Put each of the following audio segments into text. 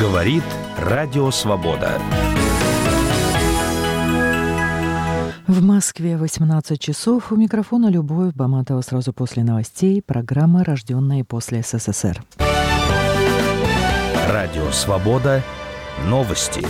Говорит Радио Свобода. В Москве 18 часов. У микрофона Любовь Баматова. Сразу после новостей программа «Рожденные после СССР». Радио Свобода. Новости.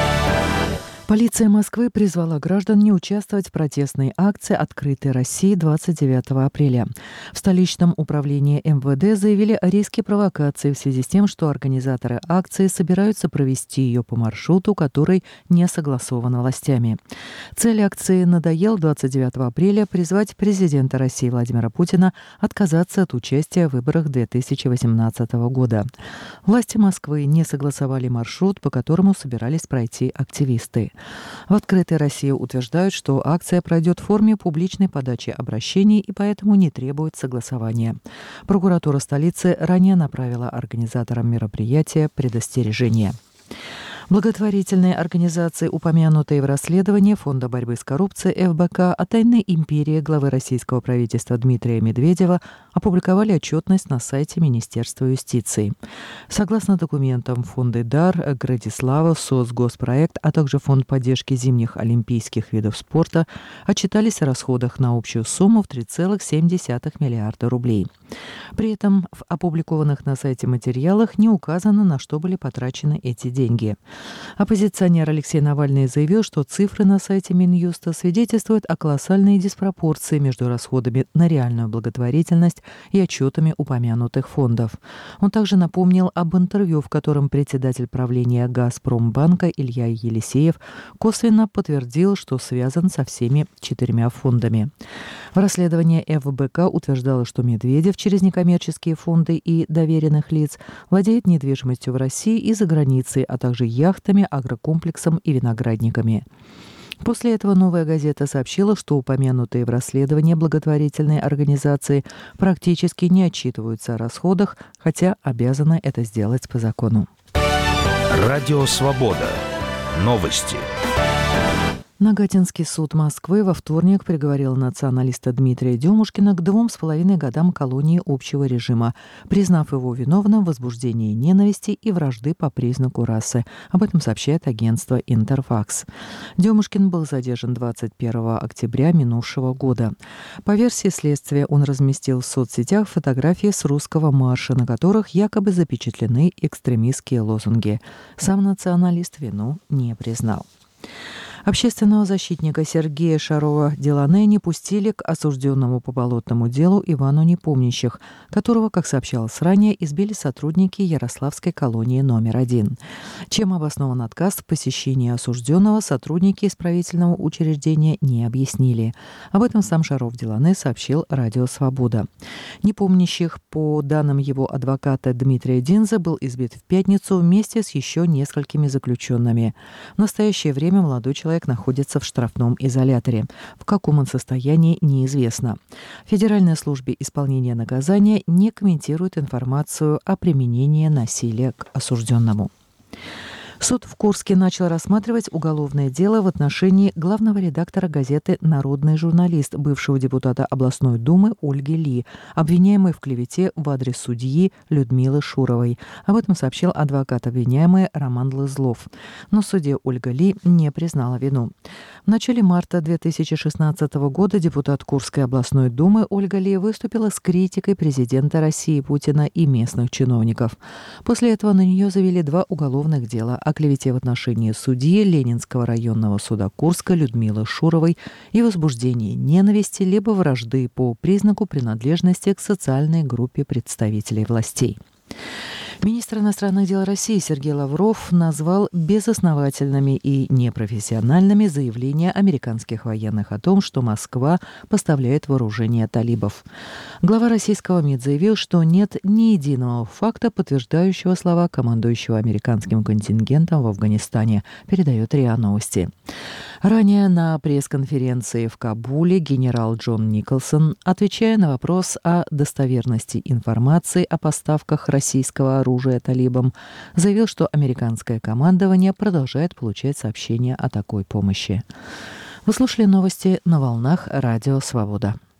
Полиция Москвы призвала граждан не участвовать в протестной акции «Открытой России» 29 апреля. В столичном управлении МВД заявили о риске провокации в связи с тем, что организаторы акции собираются провести ее по маршруту, который не согласован властями. Цель акции «Надоел» 29 апреля призвать президента России Владимира Путина отказаться от участия в выборах 2018 года. Власти Москвы не согласовали маршрут, по которому собирались пройти активисты. В «Открытой России» утверждают, что акция пройдет в форме публичной подачи обращений и поэтому не требует согласования. Прокуратура столицы ранее направила организаторам мероприятия предостережение. Благотворительные организации, упомянутые в расследовании Фонда борьбы с коррупцией ФБК о тайной империи главы российского правительства Дмитрия Медведева, опубликовали отчетность на сайте Министерства юстиции. Согласно документам, фонды «Дар», «Градислава», «Соцгоспроект», а также Фонд поддержки зимних олимпийских видов спорта отчитались о расходах на общую сумму в 3,7 миллиарда рублей. При этом в опубликованных на сайте материалах не указано, на что были потрачены эти деньги. Оппозиционер Алексей Навальный заявил, что цифры на сайте Минюста свидетельствуют о колоссальной диспропорции между расходами на реальную благотворительность и отчетами упомянутых фондов. Он также напомнил об интервью, в котором председатель правления «Газпромбанка» Илья Елисеев косвенно подтвердил, что связан со всеми 4 фондами. В расследовании ФБК утверждалось, что Медведев через некоммерческие фонды и доверенных лиц владеет недвижимостью в России и за границей, а также яхтами, агрокомплексом и виноградниками. После этого «Новая газета» сообщила, что упомянутые в расследовании благотворительные организации практически не отчитываются о расходах, хотя обязаны это сделать по закону. Радио Свобода. Новости. Нагатинский суд Москвы во вторник приговорил националиста Дмитрия Демушкина к 2,5 годам колонии общего режима, признав его виновным в возбуждении ненависти и вражды по признаку расы. Об этом сообщает агентство «Интерфакс». Демушкин был задержан 21 октября минувшего года. По версии следствия, он разместил в соцсетях фотографии с русского марша, на которых якобы запечатлены экстремистские лозунги. Сам националист вину не признал. Общественного защитника Сергея Шарова-Делане не пустили к осужденному по болотному делу Ивану Непомнящих, которого, как сообщалось ранее, избили сотрудники Ярославской колонии номер 1. Чем обоснован отказ в посещении осужденного, сотрудники исправительного учреждения не объяснили. Об этом сам Шаров-Делане сообщил Радио Свобода. Непомнящих, по данным его адвоката Дмитрия Динза, был избит в пятницу вместе с еще несколькими заключенными. В настоящее время молодой человек находится в штрафном изоляторе. В каком он состоянии, неизвестно. Федеральная служба исполнения наказания не комментирует информацию о применении насилия к осужденному. Суд в Курске начал рассматривать уголовное дело в отношении главного редактора газеты «Народный журналист», бывшего депутата областной думы Ольги Ли, обвиняемой в клевете в адрес судьи Людмилы Шуровой. Об этом сообщил адвокат обвиняемой Роман Лызлов. Но судья Ольга Ли не признала вину. В начале марта 2016 года депутат Курской областной думы Ольга Ли выступила с критикой президента России Путина и местных чиновников. После этого на нее завели 2 уголовных дела о клевете в отношении судьи Ленинского районного суда Курска Людмилы Шуровой и возбуждении ненависти либо вражды по признаку принадлежности к социальной группе представителей властей. Министр иностранных дел России Сергей Лавров назвал безосновательными и непрофессиональными заявления американских военных о том, что Москва поставляет вооружение талибов. Глава российского МИД заявил, что нет ни единого факта, подтверждающего слова командующего американским контингентом в Афганистане, передает РИА Новости. Ранее на пресс-конференции в Кабуле генерал Джон Николсон, отвечая на вопрос о достоверности информации о поставках российского оружия талибам, заявил, что американское командование продолжает получать сообщения о такой помощи. Вы слушали новости на волнах Радио Свобода.